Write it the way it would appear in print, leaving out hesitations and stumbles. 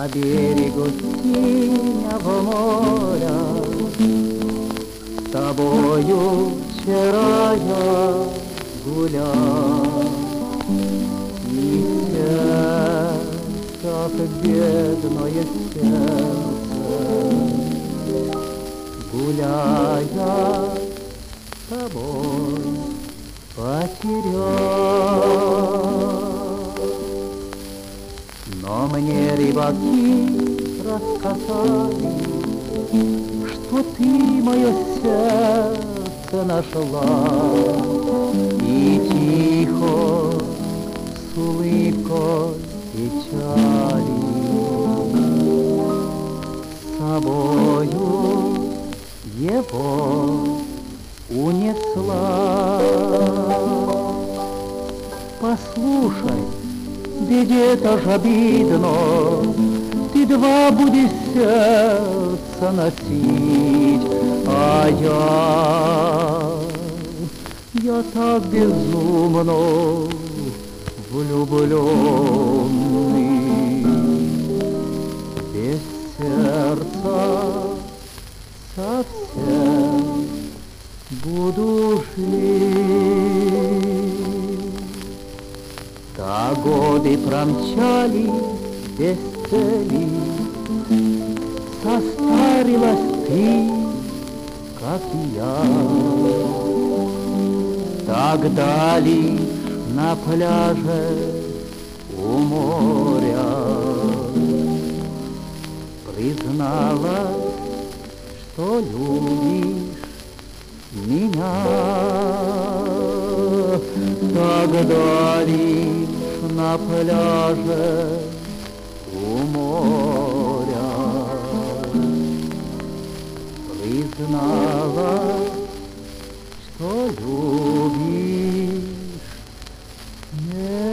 На берегу синего моря с тобою вчера я гулял, и сердце, как бедное сердце, гуляя с тобой потерял. Но мне рыбаки рассказали, что ты мое сердце нашла, и тихо с улыбкой печали с собою его унесла. Послушай, ведь это ж обидно, ты два будешь сердца носить, а я так безумно влюбленный, без сердца совсем буду жить. Да годы промчали без цели, состарилась ты, как и я. Тогда лишь на пляже у моря призналась, что любишь меня. Тогда лишь на пляже у моря призналась, что любишь меня.